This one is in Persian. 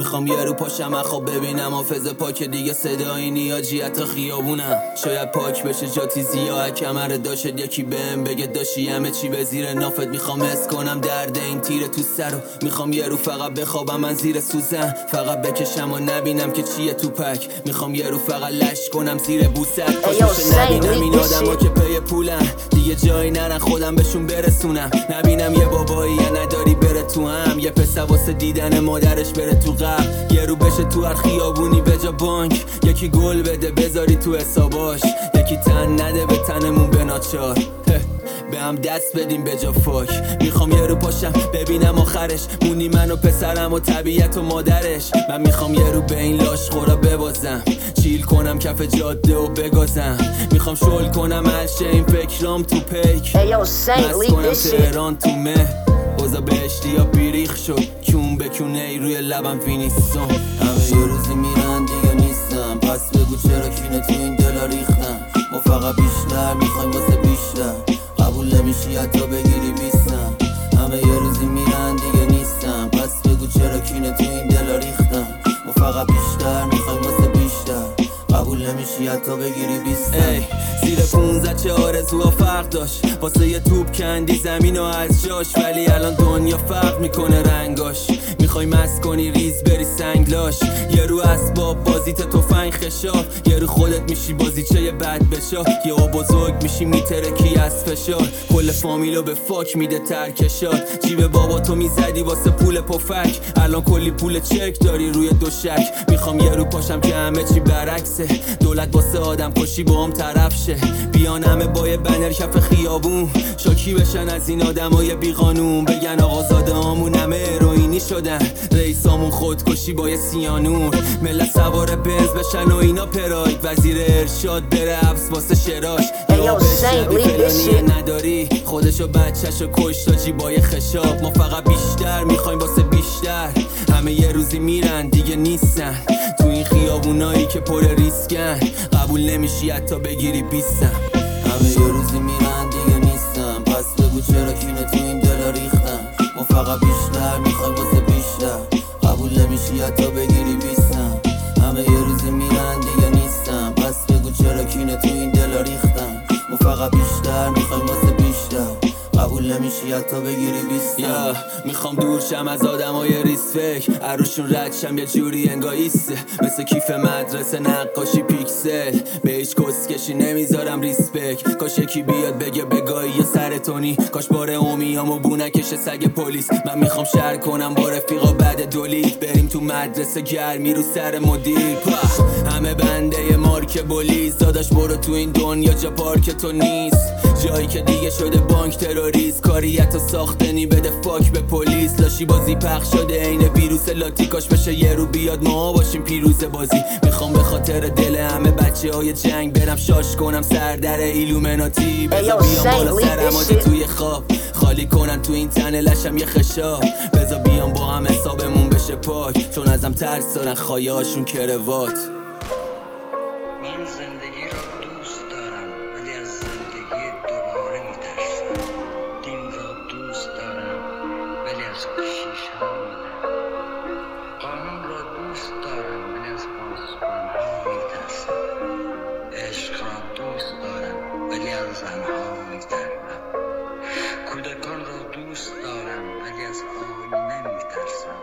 میخوام یه رو پاشم خواب ببینم حافظ پاک دیگه صدایی نیاجی حتی خیابونم شاید پاک بشه جا تیزی یا کمر داشت یکی بهم بگه داشتی همه چی به زیر نافت میخوام حس کنم درد این تیره تو سرو میخوام یه رو فقط بخوابم من زیر سوزن فقط بکشم و نبینم که چیه تو پک میخوام یه رو فقط لش کنم زیر بوست کاشوش نبینم این آدم ها که پی پولن دیگه جایی نرن خودم بهشون برسونم نبینم یه بابایی یا نداری بره تو هم یه پسر واسه دیدن مادرش بره تو قبر یه رو بشه تو هر خیابونی به جا بانک یکی گل بده بذاری تو حساباش یکی تن نده به تنمون به ناچار به هم دست بدیم به جا فاک میخوام یه رو پاشم ببینم آخرش مونی من و پسرم و طبیعت و مادرش من میخوام یه رو به این لاش خورا ببازم چیل کنم کف جاده و بگازم میخوام شل کنم هرشه این فکرام تو پیک مست کنم تهران تو مه اوزا بهشتی یا بیریخ شد کون بکونه ای روی لبم فینیستم همه یه روزی میرن دیگه نیستم پس بگو چرا کینه تو این دلا ریختم ما فقط بیشتر میخوایم واسه بیشتر قبول نمیشی حتی بگیری بیستم همه یه روزی میرن دیگه نیستم پس بگو چرا کینه تو این دلا ریختم ما فقط بیشتر میخوایم واسه بیشتر قبول نمیشی حتی بگیری بیستم زیر 15 چه آرزوها فرق داشت واسه یه توپ کندی زمینو از جاش ولی الان دنیا فرق میکنه رنگاش میخوای مست کنی ریز بری سنگلاش یه رو اسباب بازیت تفنگ خشاب یه رو خودت میشی بازیچه یه بد بشا یه بزرگ میشی میترکی از فشار کل فامیلو به فاک میده ترکشات جیب بابا تو میزدی واسه پول پفک الان کلی پول چک داری روی دوشک میخوام یه رو پاشم که همه چی برعکسه دولت واسه آدم کشی با هم طرف شه بیان همه با یه بنر کف خیابون شاکی بشن از این آدمای بی قانون بگن آقازاده هامون همه اروینی شدن رئیسامون خودکشی با یه سیانور ملت سوار بنز بشن و اینا پراید وزیر ارشاد بره حبس واسه شراش یا بشه فلانی نداری خودشو بچهشو کشت با یه خشاب ما فقط بیشتر میخوایم واسه بیشتر همه یه روزی میرن دیگه نیستن تو این خیابونایی که پر ریسکن قبول نمیشی حتی بگیری بیستم همه یه روزی میرن دیگه نیستم پس بگو چرا کینه تو این دلا ریختم ما فقط بیشتر میخوایم واسه بیشتر قبول نمیشی حتی بگیری بیستم همه یه روزی میرن دیگه نیستم پس بگو چرا کینه تو این دلا ریختم ما فقط بیشتر میخوایم واسه بیشتر قبول نمیشی حتی بگیری بیستم میخوام دور شم از آدمای ریسفک عروشون رد شم یه جوری انگایسته مثل کیف مدرسه نقاشی پیکسل به هیچ کسکشی نمیذارم ریسپک کاش یکی بیاد بگه بگایی یا سرتونی کاش بار اومیامو بونکش سگ پلیس من میخوام شهر کنم با رفیقا بعد دولیت بریم تو مدرسه گرمی رو سر مدیر همه بنده مارک بولیز داداش برو تو این دنیا جا پارک تو نیست جایی که دیگه شده بانک تروریست کاریت و ساختنی بده فاک به پلیس لاشی بازی پخش شده عین ویروس لاتی کاش بشه یه رو بیاد ما باشیم پیروز بازی میخوام به خاطر دل همه بچه های جنگ برم شاش کنم سر در ایلومناتی بذار بیام بالا سرماده توی خواب خالی کنن تو این تن لشم یه خشاب بذار بیام با هم حسابمون بشه پاک چون ازم ترس دارن خایهاشون کروات من زندگی رو دوست دارم ولی از زندگی دوباره میترسم دین را دوست دارم ولی از کشیش‌ها میترسم قانون را دوست دارم ولی از پاسبان‌ها میترسم عشق را دوست دارم ولی از زنها میترسم کودکان را دوست دارم ولی از آینه میترسم